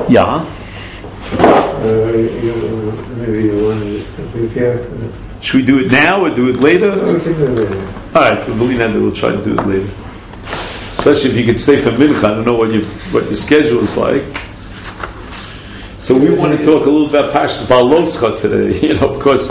Yeah. Maybe you want to just prepare. Should we do it now or do it later? No, we can do it later. All right, we'll believe that we'll try to do it later. Especially if you could stay for mincha. I don't know what your schedule is like. So we want to talk a little about Parshas Baloscha today. Because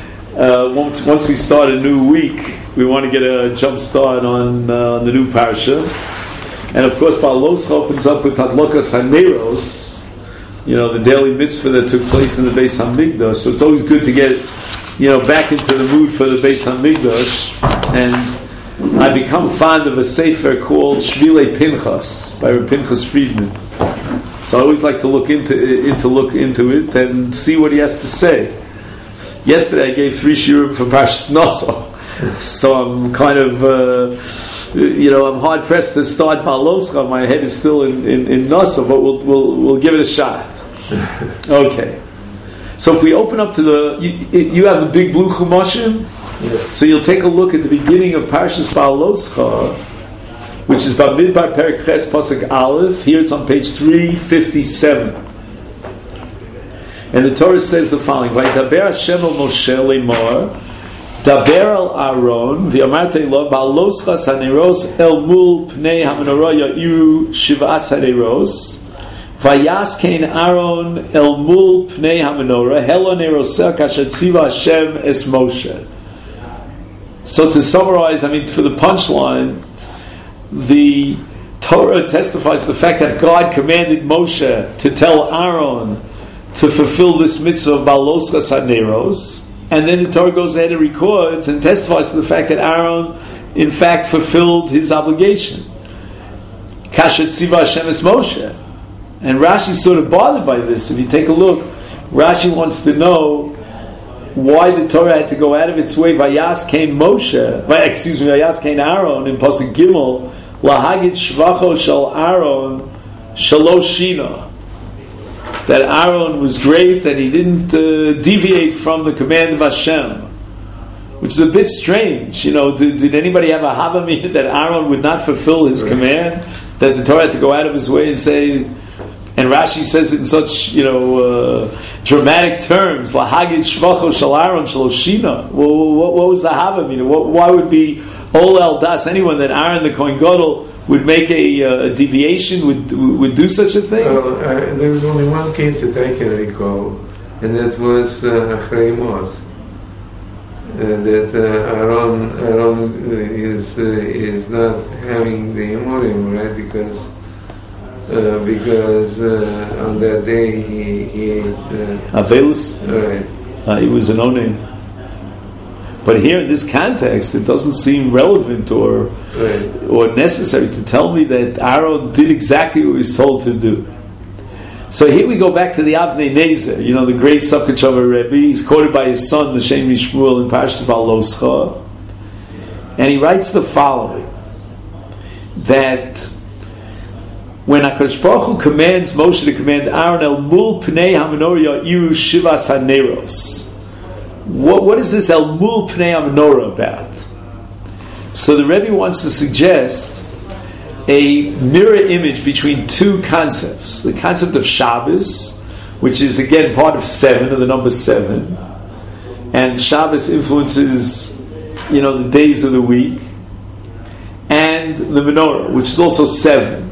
once we start a new week, we want to get a jump start on the new parsha. And of course, Baloscha opens up with Hadlokas Haneros, the daily mitzvah that took place in the Beis Hamikdash. So it's always good to get, back into the mood for the Beis Hamikdash. And I become fond of a sefer called Shvilei Pinchas by Reb Pinchas Friedman. So I always like to look into it and see what he has to say. Yesterday I gave 3 shiurim for Parshas Naso, so I'm kind of, I'm hard pressed to start Baloscha. My head is still in Naso, but we'll give it a shot. Okay. So if we open up to you have the big blue Chumashim. Yes. So you'll take a look at the beginning of Parshas Baloscha, which is Bamidbar Perek Ches Pasuk Aleph. Here it's on page 357. And the Torah says the following: Vaydaber Hashem el Moshe lemor, Daber al Aaron, v'yamarte lo Baloscha haneros el mul pnei hamenorah ya'iru shiv'as haneros, vayaskein Aaron el mul pnei hamenorah helo neroseh kasher tziva Hashem es Moshe. So to summarize, for the punchline, the Torah testifies to the fact that God commanded Moshe to tell Aaron to fulfill this mitzvah of Baloscha Haneros, and then the Torah goes ahead and records and testifies to the fact that Aaron, in fact, fulfilled his obligation. Kasher tziva Hashem es Moshe. And Rashi's sort of bothered by this. If you take a look, Rashi wants to know why the Torah had to go out of its way. Vayas kein Aaron in Pasuk Gimel, lahagid shvacho shel Aaron shalosh shina. That Aaron was great, that he didn't deviate from the command of Hashem, which is a bit strange. Did anybody have a havamina that Aaron would not fulfill his command? That the Torah had to go out of his way and say. And Rashi says it in such, dramatic terms. Lahagid shvacho shel Aaron shaloshina. Well, what was the havamina? Why would be ol el das anyone that Aaron the Kohen Gadol would make a deviation, would do such a thing? Well, there was only one case that I can recall, and that was Achrei Mos. That Aaron is not having the Urim, right? Because on that day he ate Avelus. Right. He was an onen. But here in this context, it doesn't seem relevant or necessary to tell me that Aaron did exactly what he was told to do. So here we go back to the Avnei Nezer, the great Sokhachover Rebbe. He's quoted by his son, the Shem Yishmuel, in Parshas Baloscha, and he writes the following: that when HaKadosh Baruch Hu commands Moshe to command Aaron el mul pnei hamenorah ya'iru shivas haneros, what is this el mul pnei hamenorah about? So the Rebbe wants to suggest a mirror image between two concepts: the concept of Shabbos, which is again part of 7, of the number 7, and Shabbos influences the days of the week, and the menorah, which is also 7.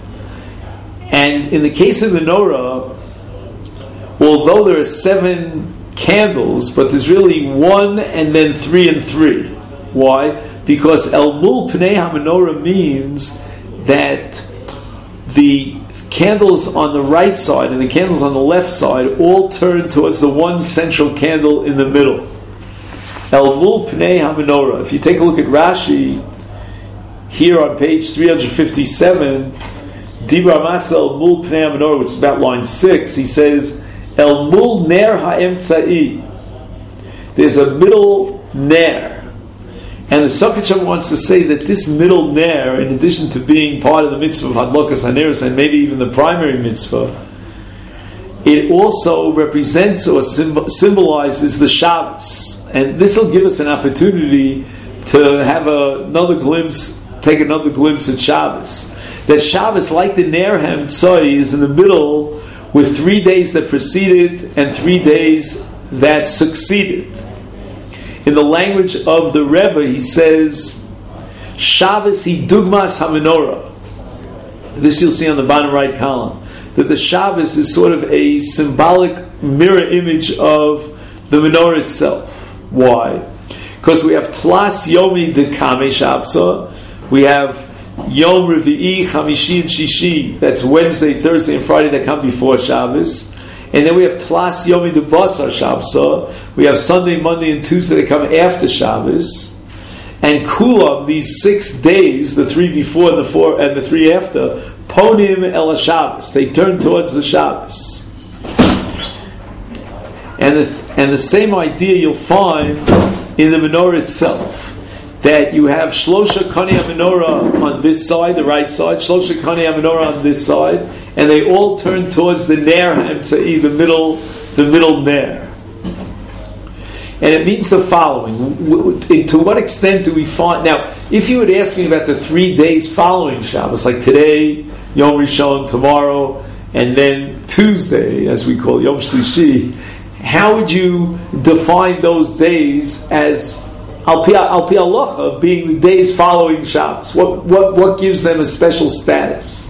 And in the case of the menorah, although there are 7 candles, but there's really 1 and then 3 and 3. Why? Because El Mul Pnei HaMenorah means that the candles on the right side and the candles on the left side all turn towards the one central candle in the middle. El Mul Pnei HaMenorah. If you take a look at Rashi, here on page 357, Dibra Masel El Mul Pnei HaMenorah, which is about line 6, he says, El Mul Ner HaEmtzai. There's a middle Ner. And the Sokhachover wants to say that this middle Ner, in addition to being part of the mitzvah of Hadlokas Haneros, and maybe even the primary mitzvah, it also represents or symbolizes the Shabbos. And this will give us an opportunity to have another glimpse, take another glimpse at Shabbos. That Shabbos, like the Ner HaEmtzai, is in the middle, with 3 days that preceded and 3 days that succeeded. In the language of the Rebbe, he says, Shabbos hi dugmas ha-menorah. This you'll see on the bottom right column, that the Shabbos is sort of a symbolic mirror image of the menorah itself. Why? Because we have Tlas Yomi Dekame Shabsa, we have Yom Revi'i, Chamishi, and Shishi, that's Wednesday, Thursday, and Friday that come before Shabbos. And then we have Tlas Yomi de Basar Shabsa, we have Sunday, Monday, and Tuesday that come after Shabbos. And Kulam, these 6 days, the 3 before and the 4 and the 3 after, Ponim El Shabbos, they turn towards the Shabbos. And the same idea you'll find in the menorah itself, that you have Shlosha Kanei menorah on this side, the right side, Shlosha Kanei menorah on this side, and they all turn towards the Ner HaEmtzai, the middle Ner. And it means the following. To what extent do we find... Now, if you would ask me about the 3 days following Shabbos, like today, Yom Rishon, tomorrow, and then Tuesday, as we call Yom Shlishi, how would you define those days as Al Pi Halacha being the days following Shabbos? What gives them a special status?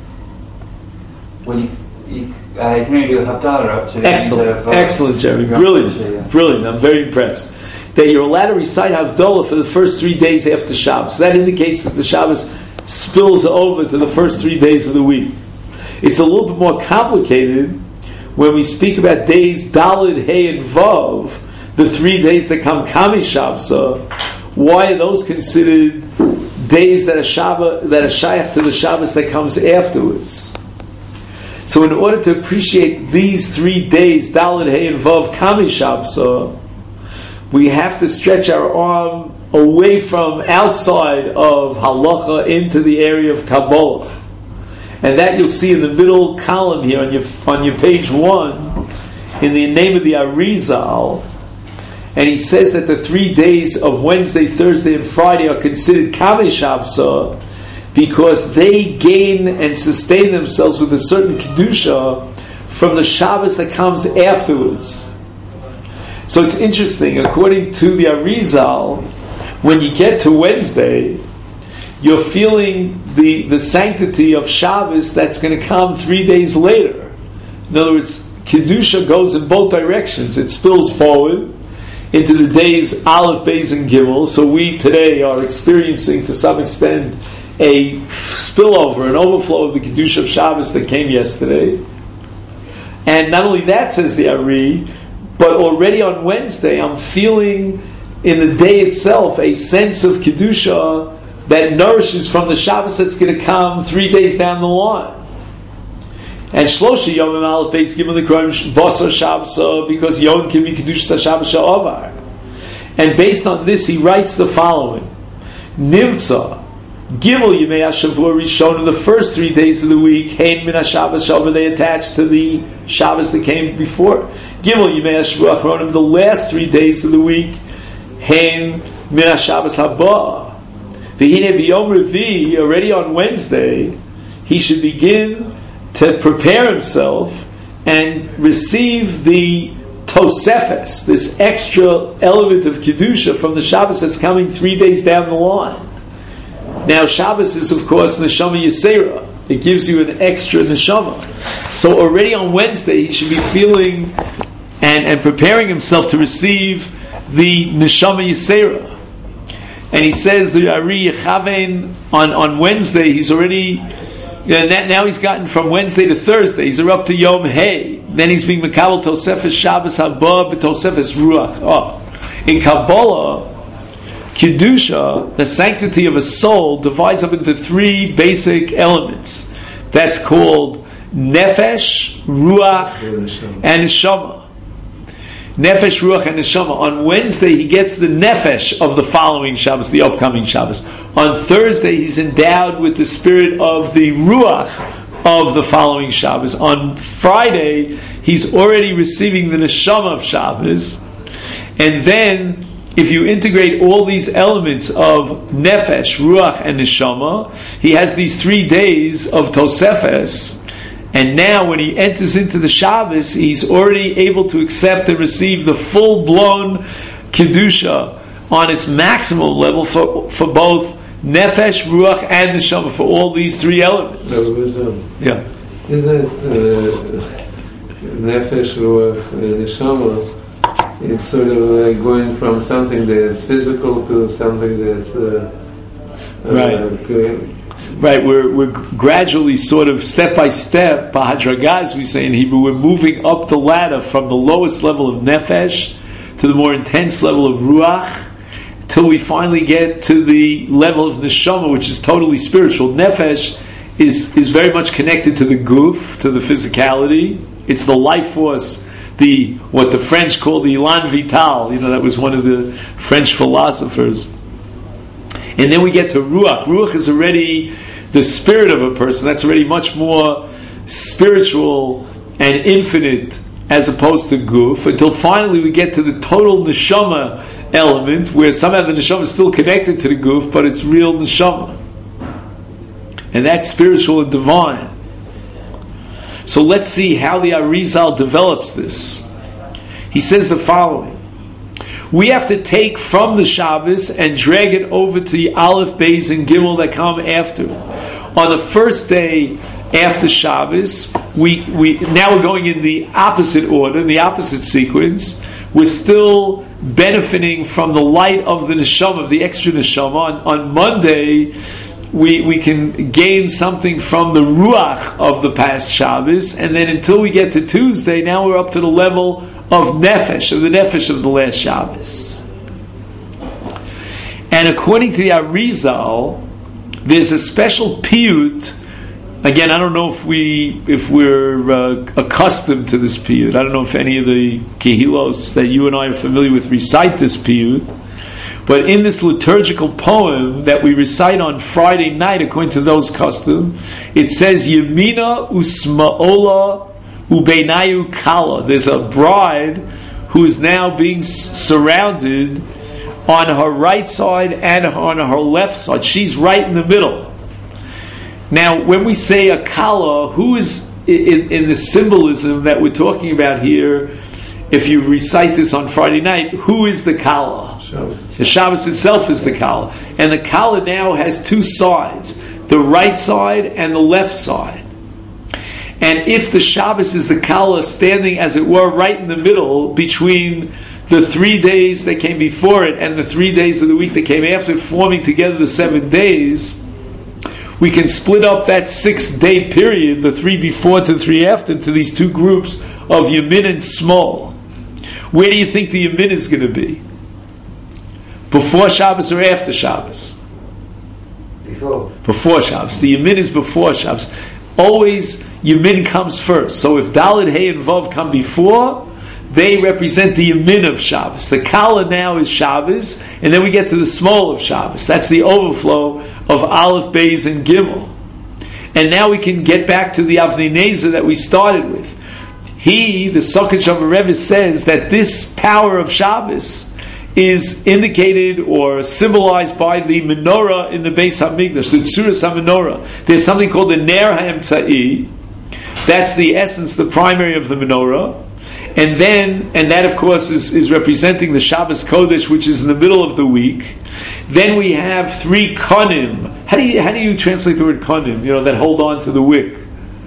Well, you can do a Havdalah up to... Excellent, Jeremy. Brilliant. I'm very impressed. That you're allowed to recite Havdalah for the first 3 days after Shabbos. That indicates that the Shabbos spills over to the first 3 days of the week. It's a little bit more complicated when we speak about days Daled, Hey, and Vav, the 3 days that come Kami Shabsa. Why are those considered days that are shaykh to the Shabbos that comes afterwards? So in order to appreciate these 3 days, Daled, Hey, and Vav, Kami Shabsa, we have to stretch our arm away from outside of halacha into the area of Kabbalah. And that you'll see in the middle column here on your page 1, in the name of the Arizal. And he says that the 3 days of Wednesday, Thursday, and Friday are considered Kami Shabsa because they gain and sustain themselves with a certain Kedusha from the Shabbos that comes afterwards. So it's interesting, according to the Arizal, when you get to Wednesday, you're feeling the sanctity of Shabbos that's going to come 3 days later. In other words, Kedusha goes in both directions. It spills forward into the days Aleph, Beis, and Gimel. So we today are experiencing, to some extent, a spillover, an overflow of the Kedusha of Shabbos that came yesterday. And not only that, says the Ari, but already on Wednesday, I'm feeling in the day itself a sense of Kedusha that nourishes from the Shabbos that's going to come 3 days down the line. And Shlosha Yomim Aleph Beis Gimel Nikroim Basar Shabbos, because Yom can be Kedusha Shabbos Sha'avar. And based on this, he writes the following: Nimtza Gimel Yimei HaShavua Rishon, in the first 3 days of the week, Hein Min HaShabbos Sha'avar, they attach to the Shabbos that came before. Gimel Yimei HaShavua Achronim, the last 3 days of the week, Hein Min HaShabbos Haba. V'hine b'yom Revi, already on Wednesday, he should begin to prepare himself and receive the Tosefes, this extra element of Kedusha from the Shabbos that's coming 3 days down the line. Now Shabbos is, of course, Neshama Yisera. It gives you an extra Neshama. So already on Wednesday, he should be feeling and preparing himself to receive the Neshama Yisera. And he says the Ari Yechaven on Wednesday, he's already... now he's gotten from Wednesday to Thursday. He's up to Yom Hey. Then he's being Mekabel Tosefes Shabbos Haba B'Tosefes Ruach. In Kabbalah, Kedusha, the sanctity of a soul, divides up into 3 basic elements. That's called Nefesh, Ruach, and Neshama. Nefesh, Ruach, and Neshama. On Wednesday, he gets the Nefesh of the following Shabbos, the upcoming Shabbos. On Thursday, he's endowed with the spirit of the Ruach of the following Shabbos. On Friday, he's already receiving the Neshama of Shabbos. And then, if you integrate all these elements of Nefesh, Ruach, and Neshama, he has these 3 days of Tosefes. And now when he enters into the Shabbos, he's already able to accept and receive the full-blown Kedusha on its maximum level for both Nefesh, Ruach, and Neshama, for all these three elements. Yeah. Isn't it Nefesh, Ruach, Neshama? It's sort of like going from something that's physical to something that's Right, we're gradually, sort of step by step, Bahadraga, as we say in Hebrew, we're moving up the ladder from the lowest level of Nefesh to the more intense level of Ruach, till we finally get to the level of Neshama, which is totally spiritual. Nefesh is very much connected to the guf, to the physicality. It's the life force, what the French call the Elan Vital. That was one of the French philosophers. And then we get to Ruach. Ruach is already the spirit of a person. That's already much more spiritual and infinite as opposed to Guf, until finally we get to the total Neshama element, where somehow the Neshama is still connected to the Guf, but it's real Neshama. And that's spiritual and divine. So let's see how the Arizal develops this. He says the following. We have to take from the Shabbos and drag it over to the Aleph, Beis, and Gimel that come after. On the first day after Shabbos, now we're going in the opposite order, in the opposite sequence. We're still benefiting from the light of the Neshama, of the extra Neshama. On Monday, we can gain something from the Ruach of the past Shabbos, and then until we get to Tuesday, now we're up to the level of Nefesh, of the Nefesh of the last Shabbos. And according to the Arizal, there's a special piyut. Again, I don't know if we're accustomed to this piyut. I don't know if any of the kehilos that you and I are familiar with recite this piyut. But in this liturgical poem that we recite on Friday night, according to those customs, it says, Yemina usma'ola ubeinayu kala. There's a bride who is now being surrounded on her right side and on her left side. She's right in the middle. Now, when we say a kala, who is in the symbolism that we're talking about here? If you recite this on Friday night, who is the kala? The Shabbos itself is the kala. And the kala now has two sides, the right side and the left side. And if the Shabbos is the kala standing, as it were, right in the middle between the 3 days that came before it and the 3 days of the week that came after it, forming together the 7 days, we can split up that 6-day period, the 3 before to the 3 after, into these two groups of Yamin and Small. Where do you think the Yamin is going to be? Before Shabbos or after Shabbos? Before Shabbos. The Yamin is before Shabbos. Always Yamin comes first. So if Dalet, Hey, and Vav come before, they represent the Yamin of Shabbos. The Kala now is Shabbos, and then we get to the Small of Shabbos. That's the overflow of Aleph, Beis, and Gimel. And now we can get back to the Avnei Nezer that we started with. The Soket Shavarevis, says that this power of Shabbos is indicated or symbolized by the menorah in the Beis HaMikdash, the Tzuras HaMenorah. There's something called the Ner HaEmtzai. That's the essence, the primary of the menorah. And that of course is representing the Shabbos Kodesh, which is in the middle of the week. Then we have 3 konim. How do you translate the word konim? That hold on to the wick.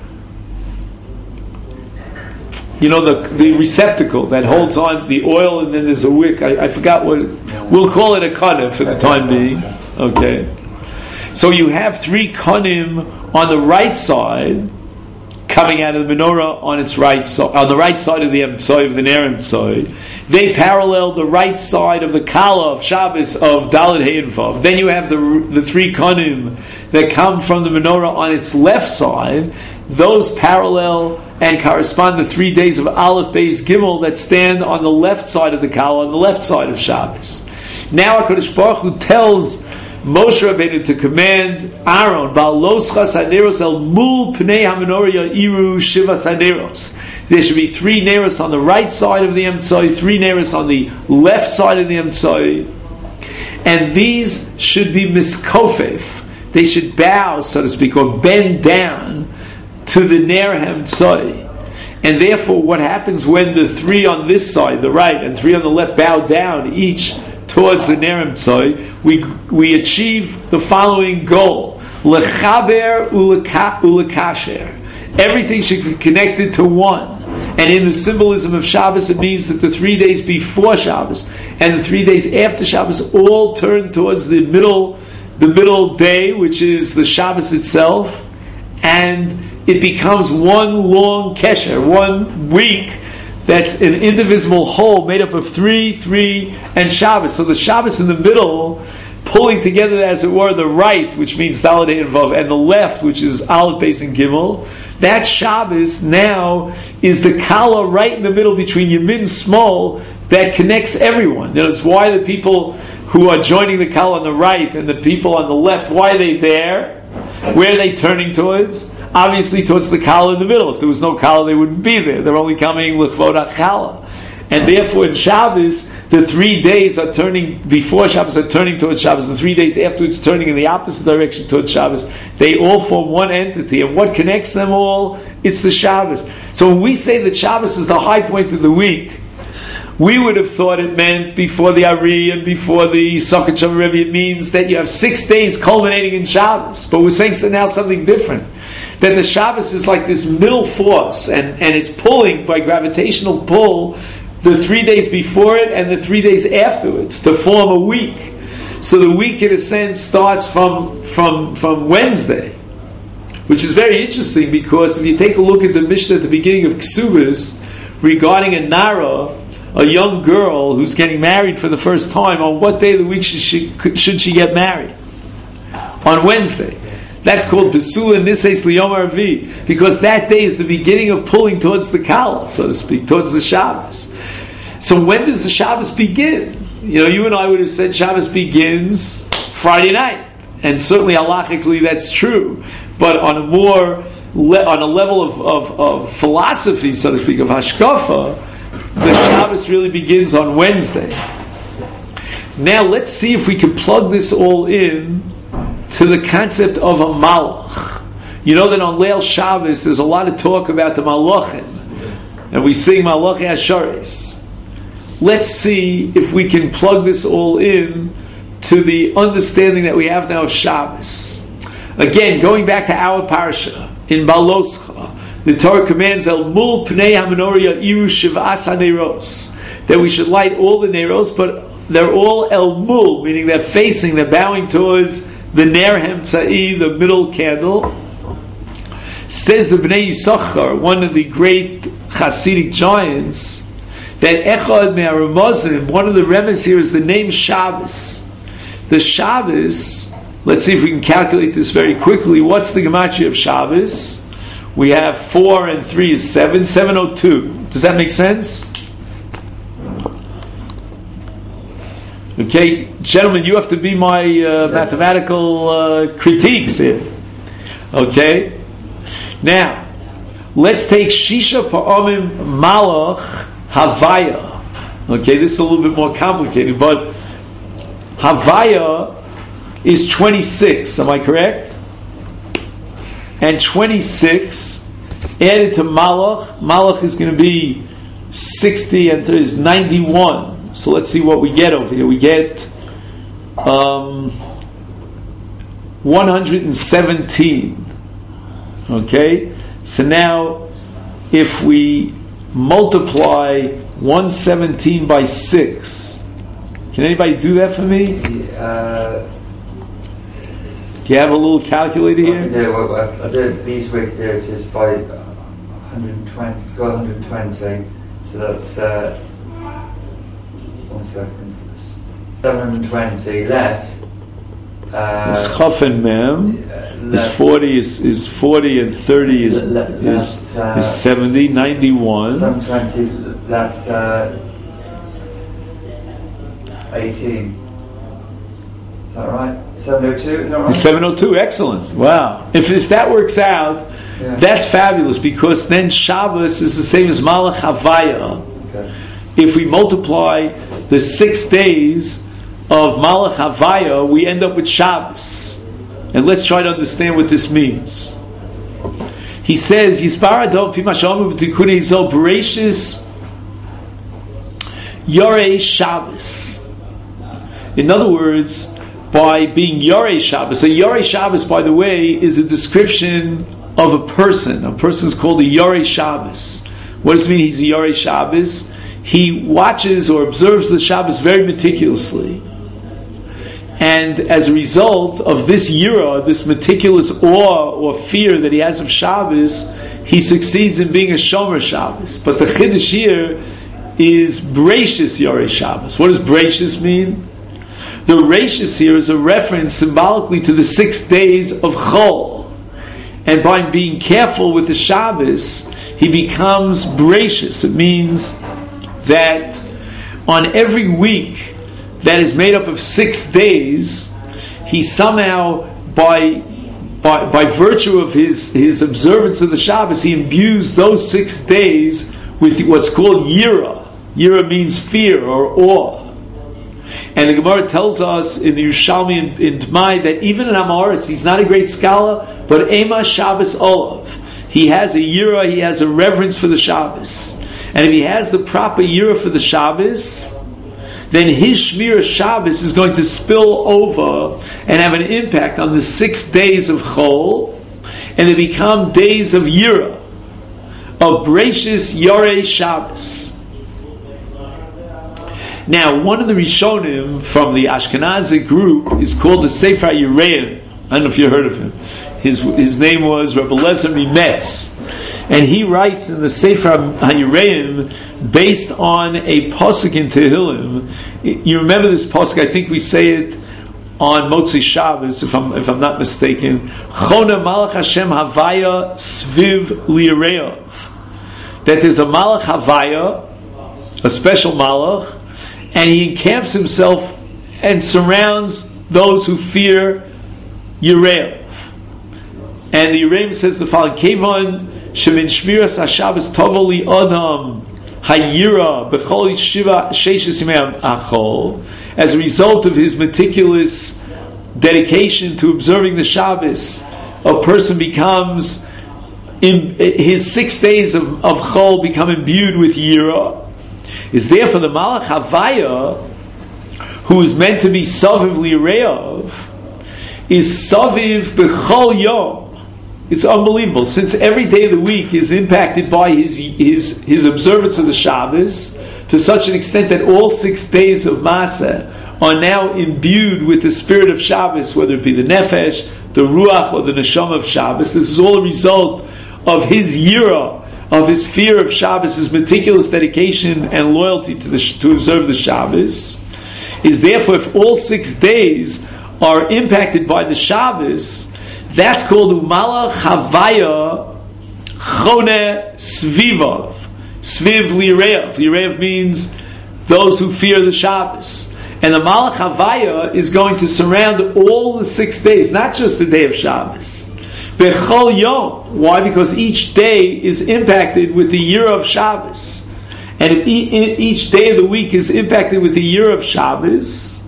The receptacle that holds on the oil, and then there's a wick. I forgot what. We'll call it a konim for the time being. Okay. So you have 3 konim on the right side, coming out of the menorah on its right side, on the right side of the Emtsoi, of the Ner Emtsoi. They parallel the right side of the Kala of Shabbos of Dalet, Hey, and Vav. Then you have the 3 konim that come from the menorah on its left side. Those parallel and correspond to 3 days of Aleph, Beis, Gimel that stand on the left side of the Kala, on the left side of Shabbos. Now HaKadosh Baruch Hu tells Moshe Rabbeinu to command Aaron, Ba'los chas haneros el mul pnei hamenorah ya'iru shivas haneros. There should be 3 neros on the right side of the Emtsoi, 3 neros on the left side of the Emtsoi, and these should be miskofef. They should bow, so to speak, or bend down to the Ner Hemtzai. And therefore, what happens when the three on this side, the right, and three on the left bow down, each towards the Ner Hemtzai, we achieve the following goal: lechaber ulekasher. Everything should be connected to one. And in the symbolism of Shabbos, it means that the 3 days before Shabbos and the 3 days after Shabbos all turn towards the middle day, which is the Shabbos itself, and it becomes one long kesher, 1 week that's an indivisible whole made up of 3, and Shabbos. So the Shabbos in the middle, pulling together, as it were, the right, which means Daled and Vav, and the left, which is Aleph, Beis, and Gimel. That Shabbos now is the Kala right in the middle between Yamin and Small that connects everyone. That's why the people who are joining the Kala on the right and the people on the left, why are they there? Where are they turning towards? Obviously towards the Kala in the middle. If there was no Kala, they wouldn't be there. They're only coming L'chvod HaKala. And therefore in Shabbos, the 3 days are turning, before Shabbos are turning towards Shabbos, the 3 days afterwards turning in the opposite direction towards Shabbos. They all form one entity. And what connects them all? It's the Shabbos. So when we say that Shabbos is the high point of the week, we would have thought it meant before the Ari and before the Sukkot Shabbat Rebbe, it means that you have 6 days culminating in Shabbos. But we're saying now something different. That the Shabbos is like this middle force, and it's pulling by gravitational pull the 3 days before it and the 3 days afterwards to form a week. So the week, in a sense, starts from Wednesday, which is very interesting because if you take a look at the Mishnah at the beginning of Ksubis regarding a Nara, a young girl who's getting married for the first time, on what day of the week should she get married? On Wednesday. That's called Besula Niseis Liyom Arvi, because that day is the beginning of pulling towards the Kala, so to speak, towards the Shabbos. So when does the Shabbos begin? You and I would have said Shabbos begins Friday night, and certainly halachically that's true. But on a level of philosophy, so to speak, of hashkafa, the Shabbos really begins on Wednesday. Now let's see if we can plug this all in to the concept of a malach. You know that on Leil Shabbos there's a lot of talk about the malachim, and we sing Malachi Asharis. Let's see if we can plug this all in to the understanding that we have now of Shabbos. Again, going back to our parsha in Baloscha, the Torah commands El Mul Pnei HaMenorah Iru Shiv'as HaNeiros, that we should light all the Neiros, but they're all El Mul, meaning they're bowing towards the Ner Hemtzai, the middle candle. Says the Bnei Yisachar, one of the great Hasidic giants, that Echad Me'aramazim, one of the remnants here is the name Shabbos. The Shabbos, let's see if we can calculate this very quickly. What's the gematria of Shabbos? We have 4 and 3 is 7, 702. Does that make sense? Okay, gentlemen, you have to be my mathematical critiques here. Okay? Now, let's take Shisha Pa'amim Malach Havaya. Okay, this is a little bit more complicated, but Havaya is 26, am I correct? And 26 added to Malach is going to be 60 and 3 is 91. So let's see what we get over here. We get 117. Okay? So now, if we multiply 117 by 6, can anybody do that for me? Do you have a little calculator here? I do these week there it is by 120, got 120, so that's 1 second. 720 less. Chaf and Mem is 40 is 40 and 30 is 70, 91. 720 less 18. Is that right? 702, is that right? 702, excellent. Wow. If that works out, that's fabulous, because then Shabbos is the same as Malach Havaya. Okay. If we multiply the 6 days of Malach Havaya, we end up with Shabbos. And let's try to understand what this means. he says, Yispar Adov Pi Mashamu V'Tikunei Zo Bereshis Yorei Shabbos. In other words, by being Yorei Shabbos. So Yorei Shabbos, by the way, is a description of a person. A person is called a Yorei Shabbos. What does it mean he's a Yorei Shabbos? He watches or observes the Shabbos very meticulously. And as a result of this yira, this meticulous awe or fear that he has of Shabbos, he succeeds in being a Shomer Shabbos. But the Chiddush here is Bereishis Yorei Shabbos. What does Bereishis mean? The Reishis here is a reference symbolically to the 6 days of Chol. And by being careful with the Shabbos, he becomes Bereishis. It means that on every week that is made up of 6 days, he somehow, by virtue of his observance of the Shabbos, he imbues those 6 days with what's called Yira. Yira means fear or awe. And the Gemara tells us in the Yerushalmi in Tmai that even in Amoritz, he's not a great scholar, but Ema Shabbos Olav. He has a Yira, he has a reverence for the Shabbos. And if he has the proper Yira for the Shabbos, then his Shmira Shabbos is going to spill over and have an impact on the 6 days of Chol, and they become days of Yira, of Bereishis Yorei Shabbos. Now, one of the Rishonim from the Ashkenazi group is called the Sefer Yereim. I don't know if you heard of him. His name was Rebbe Lezer Mimetz. And he writes in the Sefer Yereim, based on a pasuk in Tehillim. You remember this pasuk? I think we say it on Motzei Shabbos, if I'm not mistaken. Chona Malach Hashem Havaya Sviv Li'Reov. That there's a Malach Havaya, a special Malach, and he encamps himself and surrounds those who fear Yereov. And the Yereim says the following: Kevon Shemin Shmiras HaShabbos Tovoli Adam Hayira B'chol Shiva Sheishes Yimei Achol. As a result of his meticulous dedication to observing the Shabbos, a person becomes, in his 6 days of Chol become imbued with Yira. Is therefore the Malach Havaya, who is meant to be Saviv Li'Reov, is Saviv B'chol Yom. It's unbelievable, since every day of the week is impacted by his observance of the Shabbos to such an extent that all 6 days of Maaseh are now imbued with the spirit of Shabbos, whether it be the Nefesh, the Ruach, or the Neshama of Shabbos. This is all a result of his Yira, of his fear of Shabbos, his meticulous dedication and loyalty to observe the Shabbos. Is therefore, if all 6 days are impacted by the Shabbos, that's called Umalach Havaya Chone Svivav. Sviv Li'Reov. Li'Reov means those who fear the Shabbos. And the Malach Havaya is going to surround all the 6 days, not just the day of Shabbos. Bechol Yom. Why? Because each day is impacted with the year of Shabbos. And if each day of the week is impacted with the year of Shabbos,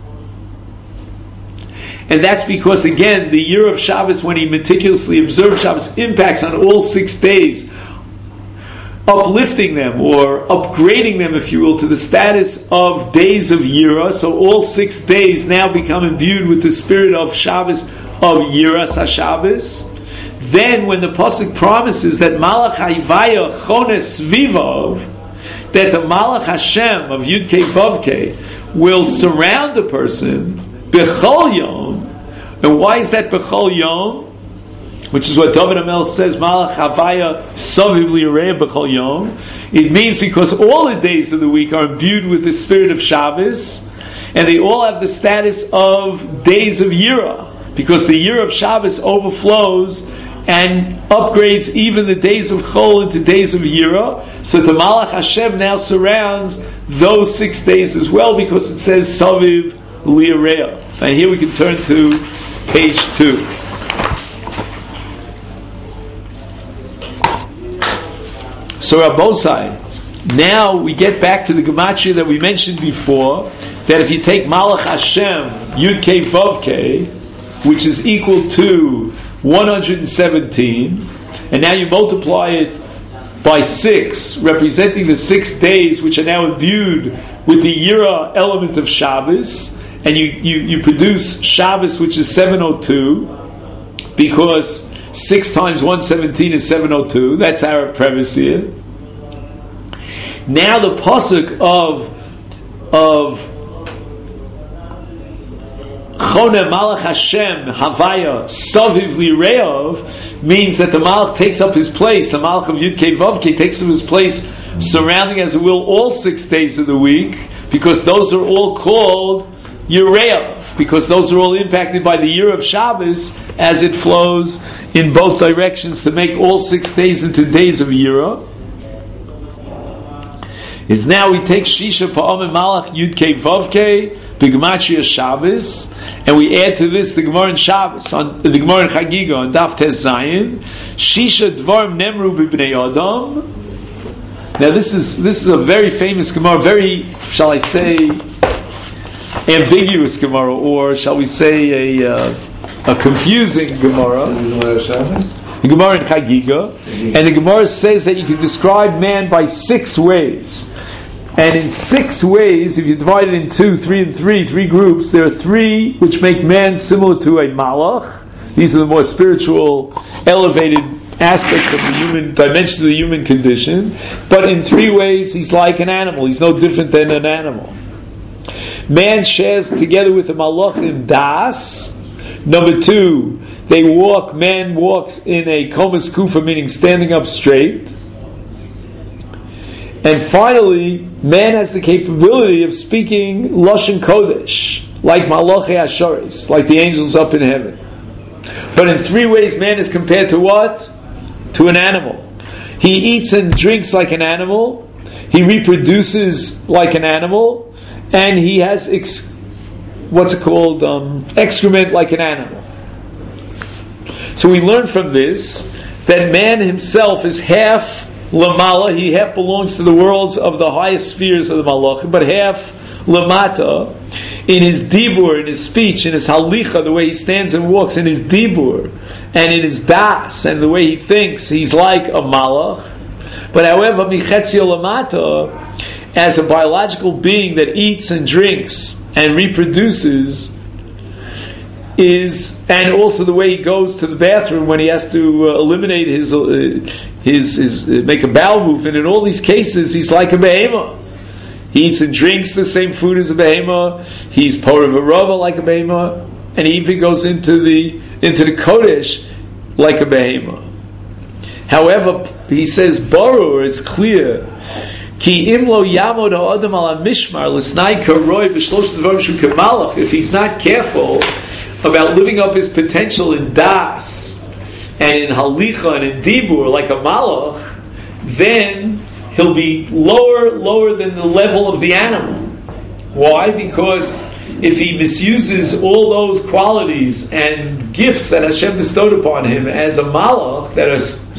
and that's because, again, the year of Shabbos, when he meticulously observes Shabbos, impacts on all 6 days, uplifting them or upgrading them, if you will, to the status of days of Yira. So all 6 days now become imbued with the spirit of Shabbos, of Yiras HaShabbos. Then when the pasuk promises that Malach Havaya Chones Svivav, that the Malach Hashem of Yud Kei Vav Kei will surround the person Bechol Yom. And why is that Bechol Yom? Which is what David HaMelech says, Malach Havaya Saviv Li'Reov Bechol Yom. It means because all the days of the week are imbued with the spirit of Shabbos, and they all have the status of days of Yira, because the year of Shabbos overflows and upgrades even the days of Chol into days of Yira. So the Malach Hashem now surrounds those 6 days as well, because it says Saviv Li'Reov. And here we can turn to page 2. So Rabbosai, now we get back to the gematria that we mentioned before, that if you take Malach Hashem, Yud Kei Vav Kei, which is equal to 117, and now you multiply it by 6, representing the 6 days which are now imbued with the Yira element of Shabbos, and you produce Shabbos, which is 702, because 6 times 117 is 702. That's our premise here. Now the pasuk of Chone Malach Hashem Havaya Saviv Lireov means that the Malach takes up his place. The Malach of Yud Kei Vav Kei takes up his place, surrounding as it will all 6 days of the week, because those are all called Yireov, because those are all impacted by the year of Shabbos as it flows in both directions to make all 6 days into days of Yira. Is now we take Shisha Pa'om Malach Yud Kei Vav Kei B'Gematria Shabbos, and we add to this the Gemara in Shabbos, on the Gemara in Chagiga on Daf Tes Zayin. Shisha Dvarim Nemru B'Bnei Adam. Now this is a very famous Gemara, very, shall I say, ambiguous Gemara, or shall we say a confusing Gemara. The Gemara in Chagiga, and the Gemara says that you can describe man by 6 ways. And in 6 ways, if you divide it in 2, 3, and 3 groups, there are 3 which make man similar to a malach. These are the more spiritual, elevated aspects of the human, dimensions of the human condition. But in 3 ways, he's like an animal. He's no different than an animal. Man shares together with the malach in das. Number 2, man walks in a komas kufa, meaning standing up straight. And finally, man has the capability of speaking Lashon Kodesh, like Malachi Asharis, like the angels up in heaven. But in 3 ways, man is compared to what? To an animal. He eats and drinks like an animal, he reproduces like an animal, and he has excrement like an animal. So we learn from this that man himself is half Lamala, he half belongs to the worlds of the highest spheres of the Malachim, but half Lamata, in his dibur, in his speech, in his halicha, the way he stands and walks, in his dibur, and in his das, and the way he thinks, he's like a Malach. But however, Michetzia Lamata, as a biological being that eats and drinks and reproduces, and also the way he goes to the bathroom when he has to eliminate his make a bowel movement. In all these cases, he's like a behemah. He eats and drinks the same food as a behemah. He's porav arava like a behemah, and he even goes into the kodesh like a behemah. However, he says barur, it's clear. Ki imlo yamod ha'adam ala mishmar l'snai karoi b'shlosh d'varim shu kemalach. If he's not careful about living up his potential in das and in halicha and in dibur like a malach, then he'll be lower than the level of the animal. Why? Because if he misuses all those qualities and gifts that Hashem bestowed upon him as a malach that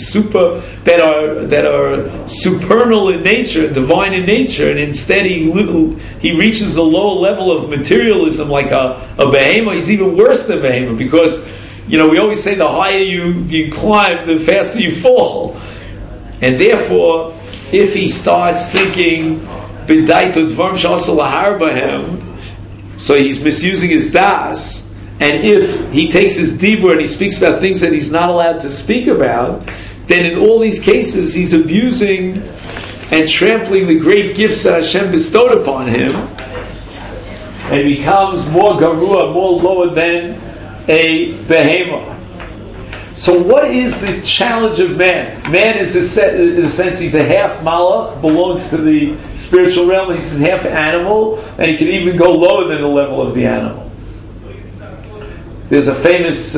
are supernal in nature and divine in nature, and instead he reaches the lower level of materialism like a behemah, he's even worse than behemah, because we always say the higher you climb, the faster you fall. And therefore, if he starts thinking b'daitu dvarim she'asa lahar b'hem, so he's misusing his das, and if he takes his dibur and he speaks about things that he's not allowed to speak about, then in all these cases he's abusing and trampling the great gifts that Hashem bestowed upon him, and becomes more garua, more lower than a behemah. So what is the challenge of man? Man is, in a sense, he's a half malach, belongs to the spiritual realm, he's a half animal, and he can even go lower than the level of the animal. There's a famous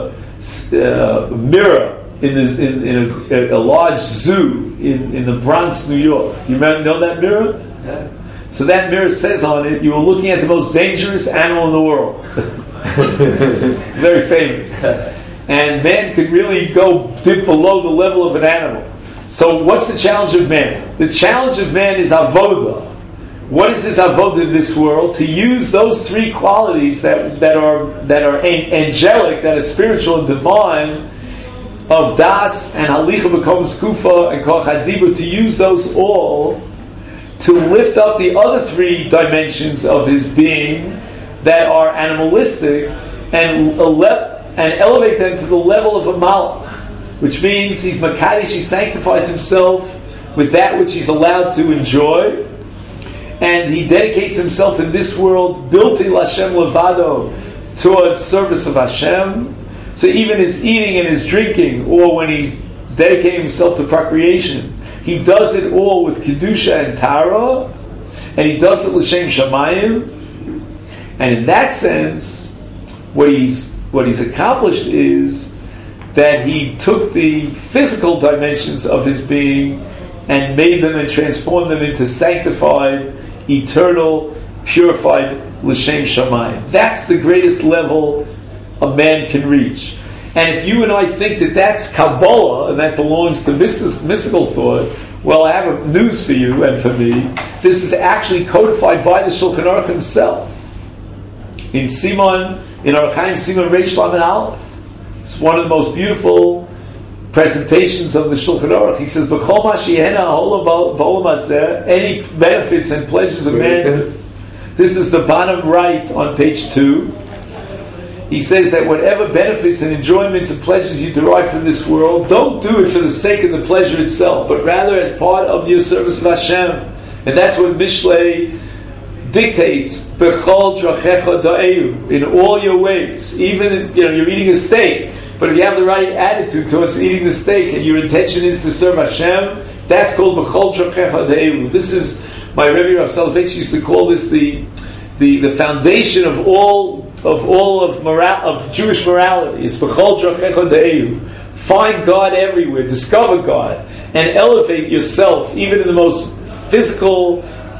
mirror in a large zoo in the Bronx, New York. You know that mirror? Yeah. So that mirror says on it, you are looking at the most dangerous animal in the world. Very famous. And man could really go dip below the level of an animal. So what's the challenge of man? The challenge of man is avoda. What is this avoda in this world? To use those 3 qualities that are angelic, that are spiritual and divine, of Das and Halicha B'Kom Skufa and Koch HaDibur, to use those all to lift up the other three dimensions of his being that are animalistic and elevate them to the level of a malach, which means he's Makadesh, he sanctifies himself with that which he's allowed to enjoy, and he dedicates himself in this world, Bilti Lashem Levado, towards service of Hashem. So even his eating and his drinking, or when he's dedicating himself to procreation, he does it all with Kedusha and Tara, and he does it L'Shem Shamayim. And in that sense, what he's accomplished is that he took the physical dimensions of his being and made them and transformed them into sanctified, eternal, purified L'Shem Shamayim. That's the greatest level a man can reach. And if you and I think that that's Kabbalah and that belongs to mystical thought, well, I have news for you and for me. This is actually codified by the Shulchan Aruch himself. In Orach Chaim Simon Reish Lamed Aleph. It's one of the most beautiful presentations of the Shulchan Aruch. He says, "B'chol ma sheyehena ha'olam ba'olam hazeh," any benefits and pleasures of man. This is the bottom right on page 2. He says that whatever benefits and enjoyments and pleasures you derive from this world, don't do it for the sake of the pleasure itself, but rather as part of your service of Hashem. And that's what Mishlei dictates, B'chol drachecha da'eu, in all your ways. Even, you're eating a steak, but if you have the right attitude towards eating the steak and your intention is to serve Hashem, that's called B'chol drachecha da'eu. This is, my Rebbe Rav Soloveitch used to call this the foundation of all of Jewish morality. It's B'chol drachecha da'eu. Find God everywhere, discover God, and elevate yourself, even in the most physical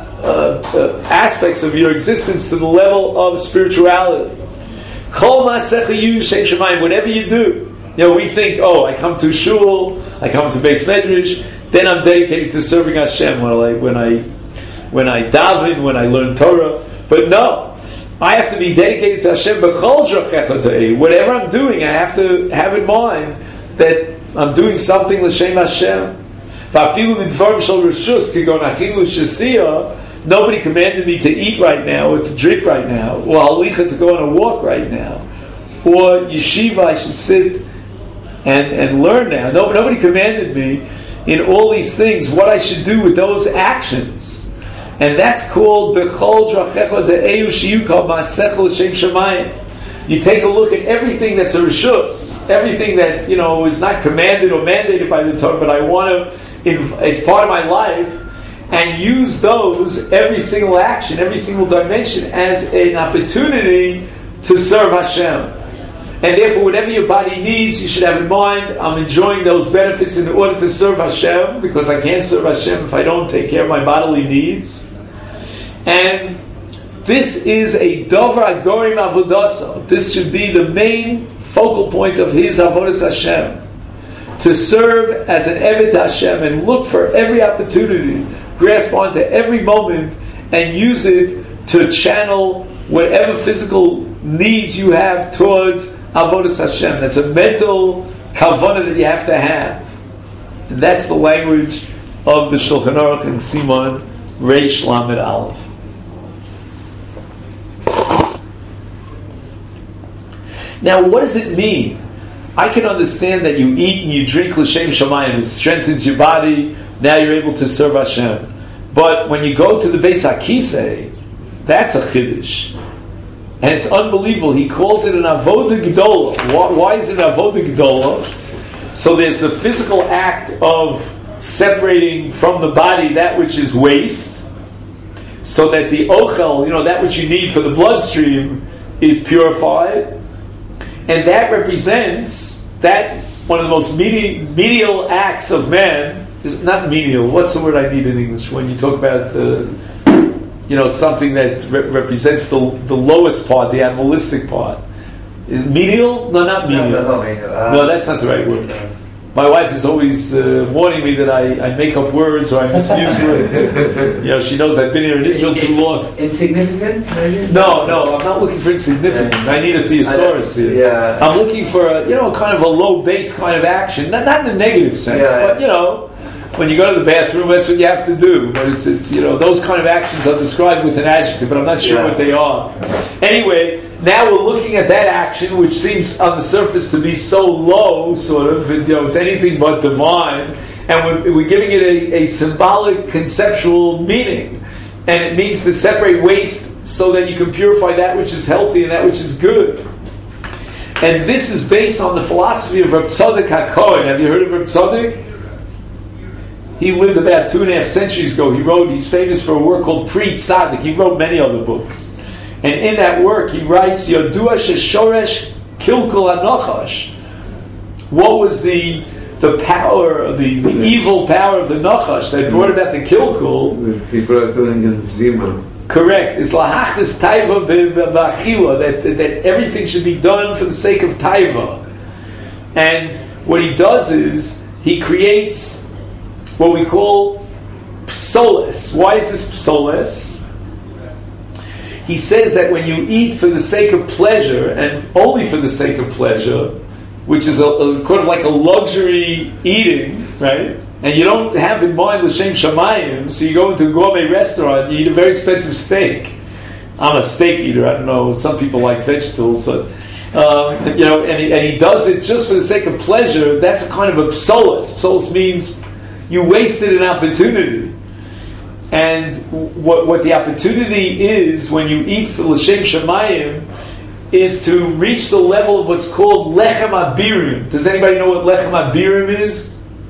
aspects of your existence, to the level of spirituality. Kol ma'asecha yu shem shamayim. Whatever you do, we think, I come to shul, I come to Beis Medrash, then I'm dedicated to serving Hashem. When I daven, when I learn Torah, but no. I have to be dedicated to Hashem. Whatever I'm doing, I have to have in mind that I'm doing something l'shem Hashem. Nobody commanded me to eat right now, or to drink right now, or halicha, to go on a walk right now, or yeshiva, I should sit and learn now. Nobody commanded me in all these things what I should do with those actions. And that's called B'chol drachecha da'eu sheyukal ma'asecha l'shem shamayim. You take a look at everything that's a rishus, everything that is not commanded or mandated by the Torah, but I want to, it's part of my life, and use those, every single action, every single dimension, as an opportunity to serve Hashem. And therefore, whatever your body needs, you should have in mind, I'm enjoying those benefits in order to serve Hashem, because I can't serve Hashem if I don't take care of my bodily needs. And this is a Dover Agorim Avodasa. This should be the main focal point of his Avodas Hashem. To serve as an Eved Hashem and look for every opportunity, grasp onto every moment, and use it to channel whatever physical needs you have towards Avodas Hashem. That's a mental kavanah that you have to have. And that's the language of the Shulchan Aruch and Simon Reish Lamed Aleph. Now, what does it mean? I can understand that you eat and you drink l'shem shamayim, it strengthens your body, now you're able to serve Hashem. But when you go to the Beis HaKisei, that's a chiddush. And it's unbelievable. He calls it an avodah gedola. Why is it an avodah gedola? So there's the physical act of separating from the body that which is waste, so that the ochel, that which you need for the bloodstream, is purified. And that represents that one of the most menial acts of man is not menial. What's the word I need in English when you talk about something that represents the lowest part, the animalistic part? Is menial? No, not menial. No, that's not the right word. My wife is always warning me that I make up words or I misuse words. She knows I've been here in Israel too long. Insignificant, maybe? No, I'm not looking for insignificant. I need a thesaurus here. Yeah. I'm looking for kind of a low base kind of action, not in a negative sense, but when you go to the bathroom, that's what you have to do. But it's those kind of actions are described with an adjective, but I'm not sure what they are. Anyway, now we're looking at that action, which seems on the surface to be so low, sort of. It's anything but divine, and we're giving it a symbolic, conceptual meaning, and it means to separate waste so that you can purify that which is healthy and that which is good. And this is based on the philosophy of Reb Tzadok HaKohen. Have you heard of Reb Tzadok? He lived about 2.5 centuries ago. He's famous for a work called Pri Tzaddik. He wrote many other books. And in that work he writes, Yodua sheshoresh kilkul hanachash. What was the power of the evil power of the nachash that brought about the kilkul? People are doing enzima. Correct. It's lahachnis taiva b'achila, that everything should be done for the sake of taiva. And what he does is he creates what we call psolis. Why is this psolis? He says that when you eat for the sake of pleasure, and only for the sake of pleasure, which is kind of like a luxury eating, right? And you don't have in mind l'shem shamayim, so you go into a gourmet restaurant, you eat a very expensive steak. I'm a steak eater. I don't know. Some people like vegetables, but and he does it just for the sake of pleasure. That's a kind of a psolis. Psolis means you wasted an opportunity. And what the opportunity is when you eat for l'shem shamayim is to reach the level of what's called lechem abirim. Does anybody know what lechem abirim is?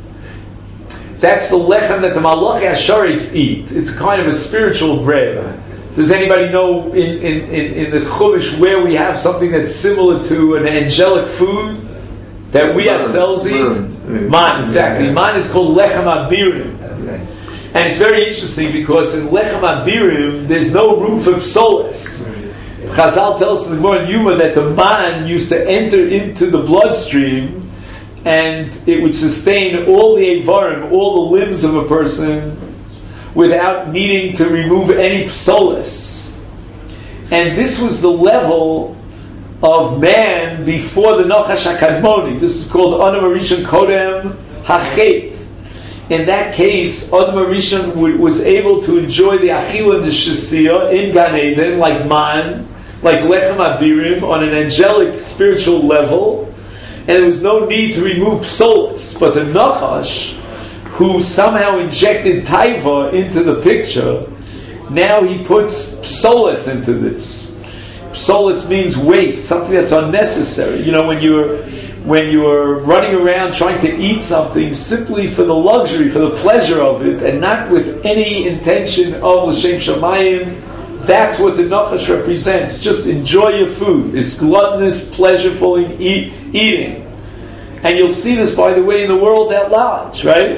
That's the lechem that the Malachei Hasharis eat. It's kind of a spiritual bread. Does anybody know in the Chumash where we have something that's similar to an angelic food that we ourselves eat? Man, exactly. Man is called lechem abirim. And it's very interesting because in lechem abirim there's no room for psolis. Chazal tells us in the Gemara in Yuma that the man used to enter into the bloodstream and it would sustain all the Eivarim, all the limbs of a person without needing to remove any psolis. And this was the level of man before the Nachash HaKadmoni. This is called Adam Harishon Kodem HaChet. In that case, Adam Harishon was able to enjoy the Achila and the Shesiyah in Gan Eden, like man, like Lechem Abirim, on an angelic spiritual level, and there was no need to remove psolis. But the Nachash, who somehow injected taiva into the picture, now he puts psolis into this. Psolis means waste, something that's unnecessary. When you're running around trying to eat something simply for the luxury, for the pleasure of it, and not with any intention of l'shem shamayim, that's what the Nachash represents. Just enjoy your food. It's gluttonous, pleasureful eating. And you'll see this, by the way, in the world at large, right?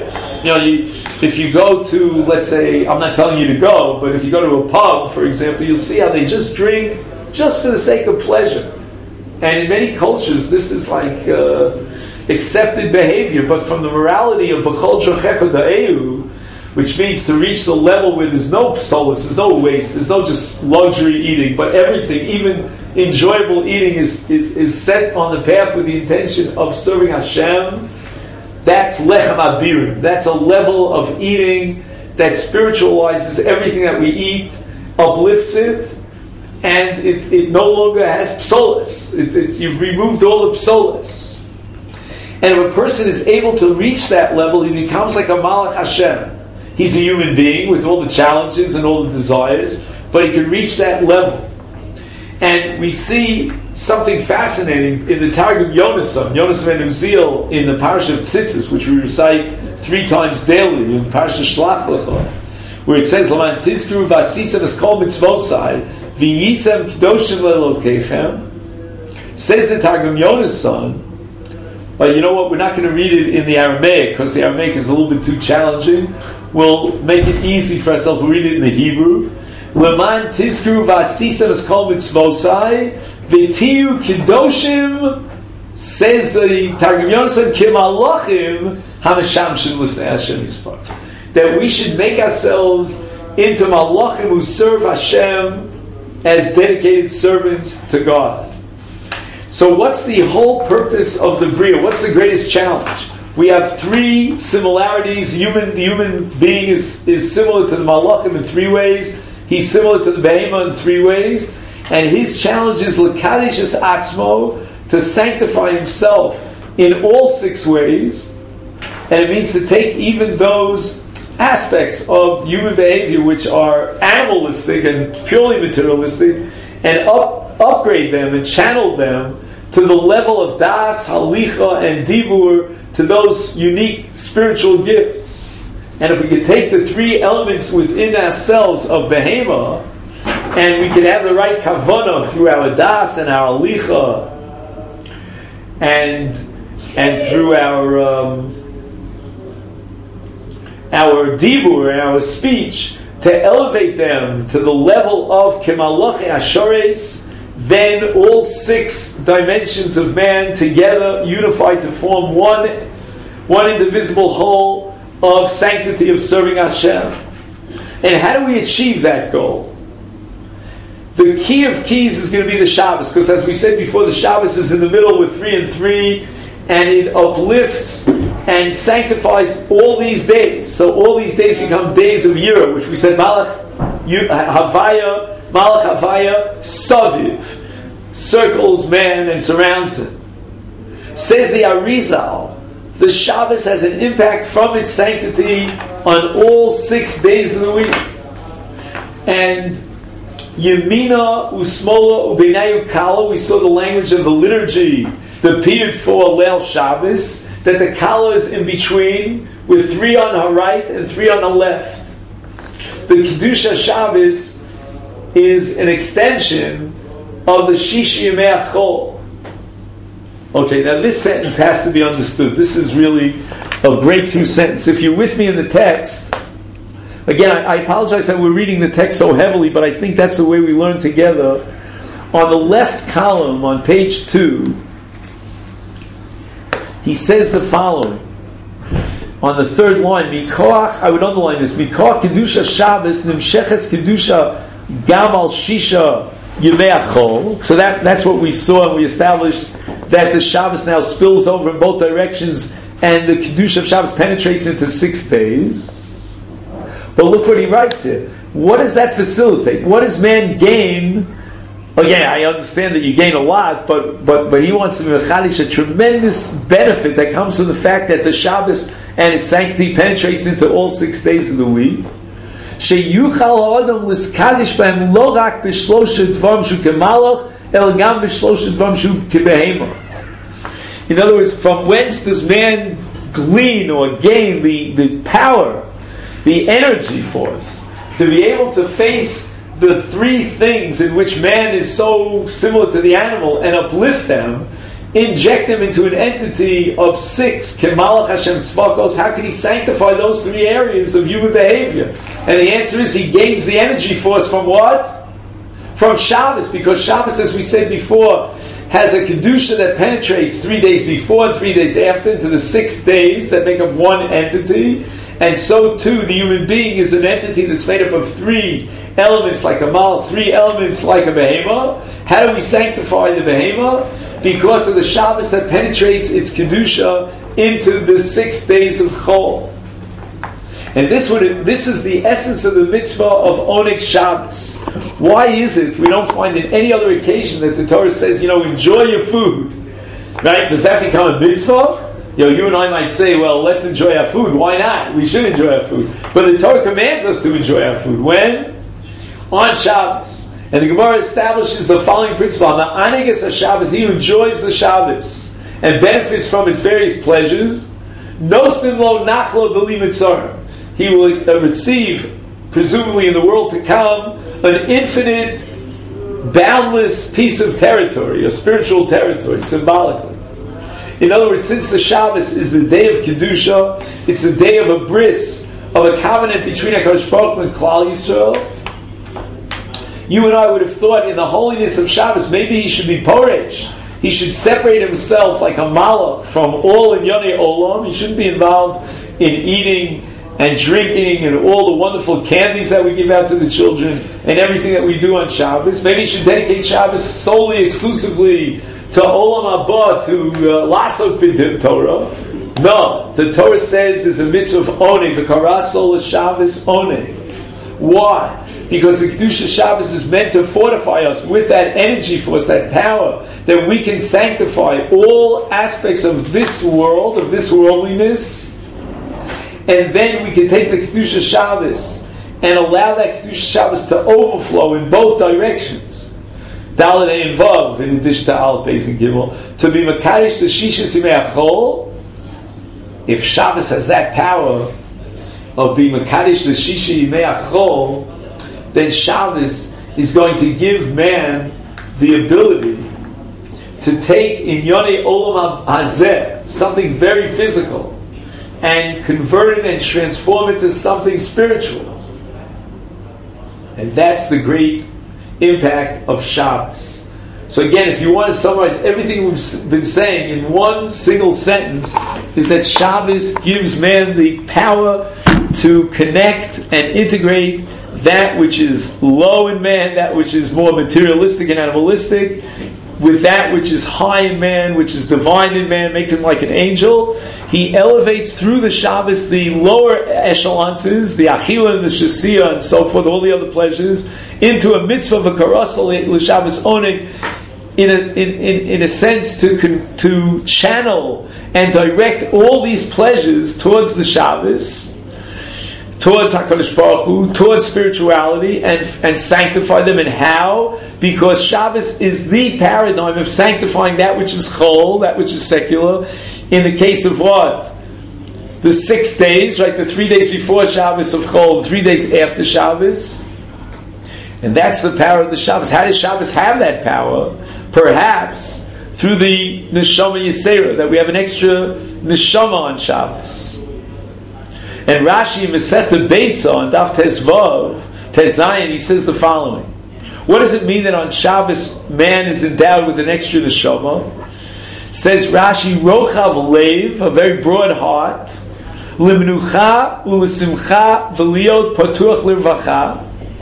If you go to, let's say, I'm not telling you to go, but if you go to a pub, for example, you'll see how they just drink just for the sake of pleasure. And in many cultures, this is like accepted behavior. But from the morality of B'chol Drochecha Da'eu, which means to reach the level where there's no psolis, there's no waste, there's no just luxury eating, but everything, even enjoyable eating, is set on the path with the intention of serving Hashem. That's lechem abirim. That's a level of eating that spiritualizes everything that we eat, uplifts it, and it no longer has psolis. You've removed all the psolis. And if a person is able to reach that level, he becomes like a Malach Hashem. He's a human being with all the challenges and all the desires, but he can reach that level. And we see something fascinating in the Targum Yonasan ben Uziel, in the Parasha of Tzitzis, which we recite 3 times daily in Parasha Shlach Lecha, where it says, "Laman tizkru v'asisem es kol mitzvosai v'yisem kedoshim le'elokechem." Says the Targum Yonasan. But you know what? We're not going to read it in the Aramaic because the Aramaic is a little bit too challenging. We'll make it easy for ourselves. We'll read it in the Hebrew. Leman tizkru v'asisem es kol mitzvosai v'tiu kedoshim Says the Targum Yonasan, Kim Malachim Hameshamshin Lifnei Hashem Yisparach. That we should make ourselves into Malachim who serve Hashem as dedicated servants to God. So what's the whole purpose of the Bria? What's the greatest challenge? We have three similarities. The human being is similar to the Malachim in three ways. He's similar to the Behemah in three ways. And his challenge is L'Kadish es Atzmo, to sanctify himself in all six ways. And it means to take even those aspects of human behavior which are animalistic and purely materialistic and upgrade them and channel them to the level of Das, Halicha, and Dibur, to those unique spiritual gifts. And if we could take the three elements within ourselves of Behemah, and we could have the right kavanah through our Das and our Halicha, and through our dibur, our speech, to elevate them to the level of Kemalachi Ashores, then all six dimensions of man together unified to form one indivisible whole of sanctity, of serving Hashem. And how do we achieve that goal? The key of keys is going to be the Shabbos, because as we said before, the Shabbos is in the middle with 3 and 3, and it uplifts and sanctifies all these days. So all these days become days of Yira, which we said Malach Havaya, Saviv, circles man and surrounds him. Says the Arizal, the Shabbos has an impact from its sanctity on all 6 days of the week. And Yemina Usmola Ubeinayu Kala, we saw the language of the liturgy, the period for Leil Shabbos, that the Kala is in between, with 3 on her right and 3 on the left. The Kedusha Shabbos is an extension of the Shishi Yemei Achol. Okay, now this sentence has to be understood. This is really a breakthrough sentence. If you're with me in the text, again, I apologize that we're reading the text so heavily, but I think that's the way we learn together. On the left column, on page 2, he says the following. On the third line, Mikoach, I would underline this, Mikoach Kedusha Shabbos, Nimsheches Kedusha Gamal Shisha Yemei Achol. So that's what we saw, and we established that the Shabbos now spills over in both directions, and the Kedusha of Shabbos penetrates into 6 days. But look what he writes here. What does that facilitate? What does man gain? Again, I understand that you gain a lot, but he wants to be mechadish a tremendous benefit that comes from the fact that the Shabbos and its sanctity penetrates into all 6 days of the week. Sheyuchal ha'adam liskadish b'hem lo rak b'shloshet dvarim shu kemalach el gam b'shloshet dvarim shu kebehema. In other words, from whence does man glean or gain the power, the energy force, to be able to face the 3 things in which man is so similar to the animal and uplift them, inject them into an entity of 6, Kemalach Hashem Tzvakos? How can he sanctify those 3 areas of human behavior? And the answer is he gains the energy force from what? From Shabbos, because Shabbos, as we said before, has a Kedusha that penetrates 3 days before and 3 days after into the 6 days that make up one entity. And so too, the human being is an entity that's made up of 3 elements like a mal, 3 elements like a behemah. How do we sanctify the behemah? Because of the Shabbos that penetrates its Kedusha into the 6 days of Chol. And this is the essence of the mitzvah of Oneg Shabbos. Why is it we don't find in any other occasion that the Torah says, enjoy your food? Right? Does that become a mitzvah? You and I might say, well, let's enjoy our food. Why not? We should enjoy our food. But the Torah commands us to enjoy our food. When? On Shabbos. And the Gemara establishes the following principle. Ma'aneges HaShabbos, he who enjoys the Shabbos and benefits from its various pleasures, Nostim lo nachlo b'li mitzarim. He will receive, presumably in the world to come, an infinite, boundless piece of territory, a spiritual territory, symbolically. In other words, since the Shabbos is the day of Kedusha, it's the day of a bris, of a covenant between HaKadosh Baruch Hu and Klal Yisrael, you and I would have thought in the holiness of Shabbos, maybe he should be poresh. He should separate himself like a malach from all in Yonei Olam. He shouldn't be involved in eating and drinking and all the wonderful candies that we give out to the children and everything that we do on Shabbos. Maybe he should dedicate Shabbos solely, exclusively to Olam Haba, to Lasot B'Torah. No, the Torah says there's a mitzvah of Oneg, the Karasol Shabbos Oneg. Why? Because the Kedusha Shabbos is meant to fortify us with that energy force, that power, that we can sanctify all aspects of this world, of this worldliness, and then we can take the Kedusha Shabbos and allow that Kedusha Shabbos to overflow in both directions. Dalet Ein Vav, in addition to Aleph, Beis, and Gimel, to be Makadosh the Shishas Yimei Achol. If Shabbos has that power of being Makadosh the Shisha Yimei Achol, then Shabbos is going to give man the ability to take in Yonei Olam Hazeh, something very physical, and convert it and transform it to something spiritual. And that's the great impact of Shabbos. So again, if you want to summarize everything we've been saying in one single sentence, is that Shabbos gives man the power to connect and integrate that which is low in man, that which is more materialistic and animalistic, with that which is high in man, which is divine in man, makes him like an angel. He elevates through the Shabbos the lower echelons, the Achila and the Shasiya and so forth, all the other pleasures, into a mitzvah of a karasal l'Shabbos Oneg, in a sense to channel and direct all these pleasures towards the Shabbos, towards HaKadosh Baruch Hu, towards spirituality, and sanctify them. And how? Because Shabbos is the paradigm of sanctifying that which is chol, that which is secular. In the case of what? The 6 days, right? The 3 days before Shabbos of chol, the 3 days after Shabbos. And that's the power of the Shabbos. How does Shabbos have that power? Perhaps through the Neshama Yisera, that we have an extra Neshama on Shabbos. And Rashi in Masechta Beitza on Daf Tezvav, Tezayin, he says the following. What does it mean that on Shabbos man is endowed with an extra neshama? Says Rashi, Rochav Lev, a very broad heart, Limnucha u'lesimcha v'liot patuach l'rvacha.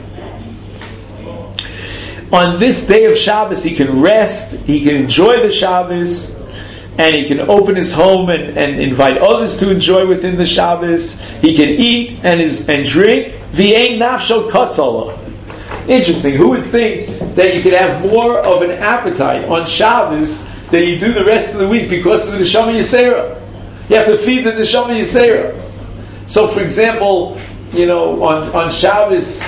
On this day of Shabbos he can rest, he can enjoy the Shabbos, and he can open his home and invite others to enjoy within the Shabbos. He can eat and drink. V'ein nafsho katzala. Interesting. Who would think that you could have more of an appetite on Shabbos than you do the rest of the week because of the Neshama Yisera? You have to feed the Neshama Yisera. So, for example, on Shabbos,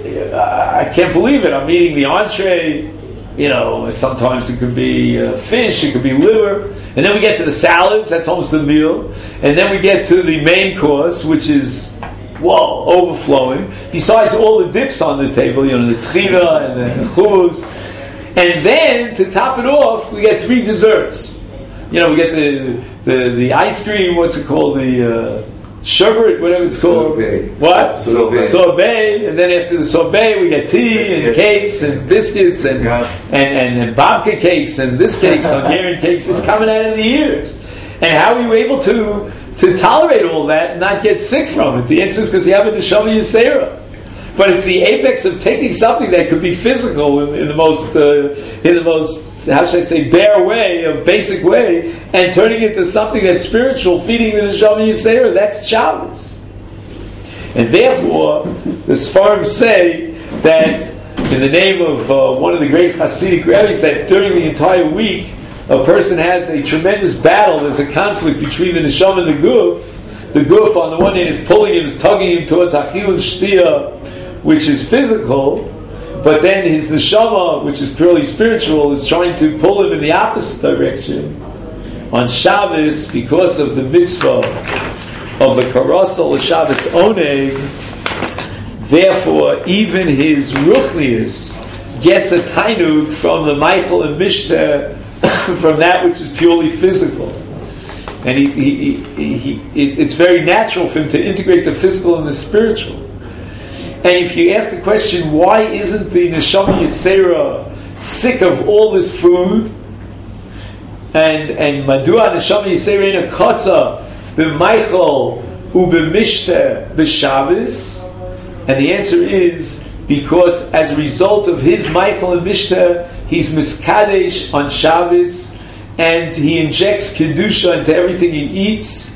I can't believe it. I'm eating the entree. Sometimes it could be fish, it could be liver. And then we get to the salads, that's almost the meal. And then we get to the main course, which is, overflowing. Besides all the dips on the table, the tchina and the chumus. And then, to top it off, we get 3 desserts. We get the ice cream, what's it called, the sherbet, whatever it's called. Sorbet. What? Sorbet. Sorbet. And then after the sorbet, we get tea and cakes and biscuits and babka cakes and this cakes, Hungarian cakes. It's coming out of the ears. And how are you able to tolerate all that and not get sick from it? The answer is because you have a neshama yisera. But it's the apex of taking something that could be physical in the most how should I say, bare way, a basic way, and turning it into something that's spiritual, feeding the neshama yisera. That's Shabbos. And therefore, the Sfarim say that in the name of one of the great Hasidic rabbis, that during the entire week, a person has a tremendous battle. There's a conflict between the neshama and the guf. The guf, on the one hand, is pulling him, is tugging him towards achil and shtia, which is physical. But then his neshama, which is purely spiritual, is trying to pull him in the opposite direction. On Shabbos, because of the mitzvah of the karasal Shabbos oneg, therefore even his ruchnius gets a tainug from the Michael and Mishter, from that which is purely physical. And it's very natural for him to integrate the physical and the spiritual. And if you ask the question, why isn't the neshama yisera sick of all this food? and Madua Neshama Yisereina Kotza b'Meichel u'b'Mishter b'Shabbos, and the answer is because as a result of his Meichel and Mishter, he's miskadesh on Shabbos, and he injects kedusha into everything he eats,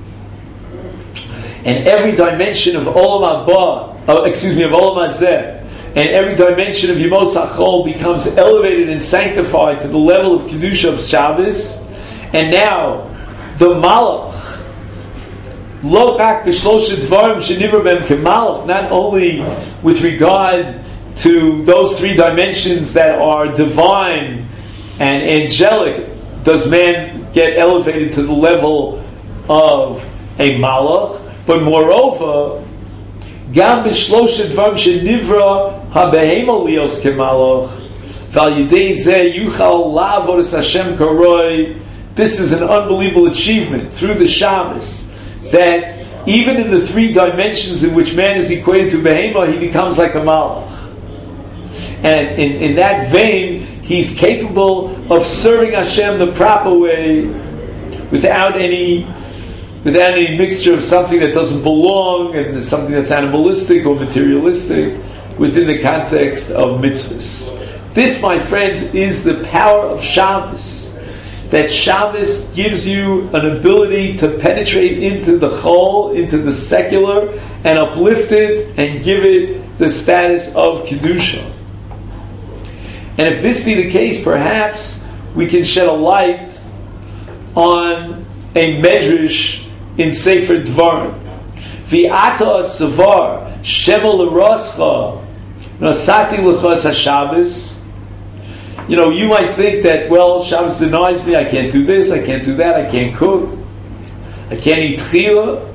and every dimension of Olam Haba, of Olam Hazeh, and every dimension of Yemos HaChol becomes elevated and sanctified to the level of Kedusha of Shabbos. And now, the Malach, Lo Rak B'Shlosha Dvarim Shenivra Bem Kemalach, not only with regard to those three dimensions that are divine and angelic, does man get elevated to the level of a Malach, but moreover, Gam b'shloshet dvarim shenivra habehema lios kemalach v'al yidei zeh yuchal la'avodas Hashem karoi. This is an unbelievable achievement through the Shabbos, that even in the three dimensions in which man is equated to behema, he becomes like a malach. And in that vein, he's capable of serving Hashem the proper way, without any mixture of something that doesn't belong and something that's animalistic or materialistic, within the context of mitzvahs. This, my friends, is the power of Shabbos. That Shabbos gives you an ability to penetrate into the chol, into the secular, and uplift it and give it the status of Kedusha. And if this be the case, perhaps we can shed a light on a medrash in Sefer Dvarim. V'ata savar shemel l'rascha nosati l'chos haShabbos. You know, you might think that, well, Shabbos denies me, I can't do this, I can't do that, I can't cook, I can't eat chila.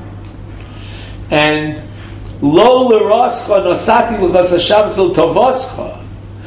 And lo l'rascha nosati l'chos haShabbos l'tovascha.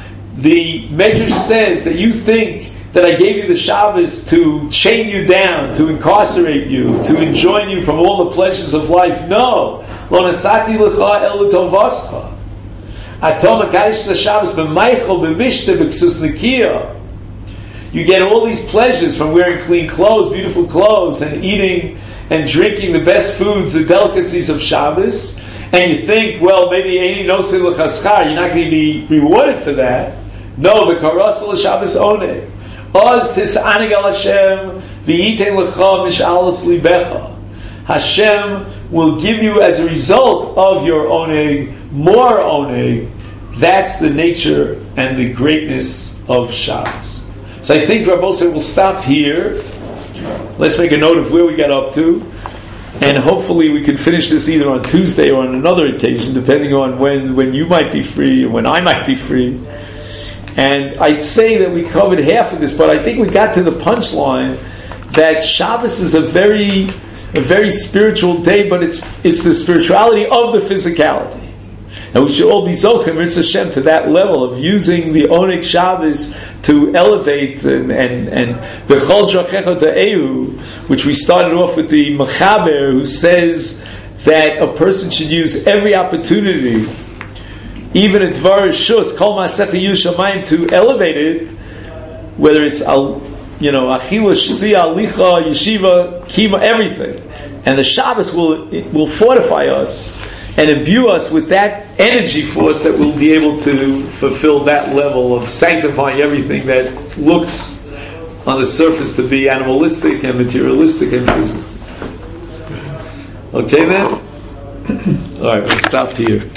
The Medrash says that you think that I gave you the Shabbos to chain you down, to incarcerate you, to enjoin you from all the pleasures of life. No. Lo nasati lecha el tovascha. Atom hakadosh the Shabbos b'Meichel b'Mishter b'Ksus Nikia. You get all these pleasures from wearing clean clothes, beautiful clothes, and eating and drinking the best foods, the delicacies of Shabbos. And you think, well, maybe Eini Nosei L'Chaschar, you're not going to be rewarded for that. No, the Karasa L'Shabbos Oneh. Oz Tis'anig al Hashem v'yitein L'cha mish'alos libecha. Hashem will give you, as a result of your oneg, more oneg. That's the nature and the greatness of Shabbos. So I think Rabbi Moshe will stop here. Let's make a note of where we got up to. And hopefully we can finish this either on Tuesday or on another occasion, depending on when you might be free and when I might be free. And I'd say that we covered half of this, but I think we got to the punchline that Shabbos is a very spiritual day, but it's the spirituality of the physicality. And we should all be Zochim, Ritz Hashem, to that level of using the Oneg Shabbos to elevate and B'chol Drachecha Ta'eu, which we started off with the Mechaber, who says that a person should use every opportunity, even at Dvar Shus, Kol Ma'asecha Yushamayim, to elevate it, whether it's Achila, Shia, Alicha, Yeshiva, Kima, everything. And the Shabbos will fortify us and imbue us with that energy force that we'll be able to fulfill that level of sanctifying everything that looks on the surface to be animalistic and materialistic and physical. Okay then? Alright, we'll stop here.